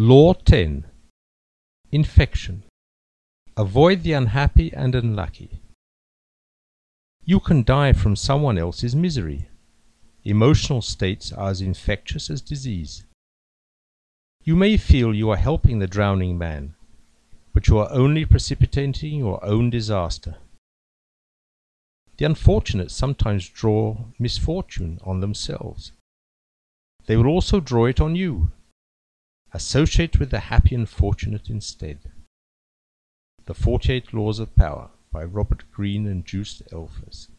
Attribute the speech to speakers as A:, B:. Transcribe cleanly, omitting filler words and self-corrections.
A: Law 10. Infection. Avoid the unhappy and unlucky. You can die from someone else's misery. Emotional states are as infectious as disease. You may feel you are helping the drowning man, but you are only precipitating your own disaster. The unfortunate sometimes draw misfortune on themselves. They will also draw it on you. Associate with the happy and fortunate instead. The 48 Laws of Power by Robert Greene and Joost Elfers.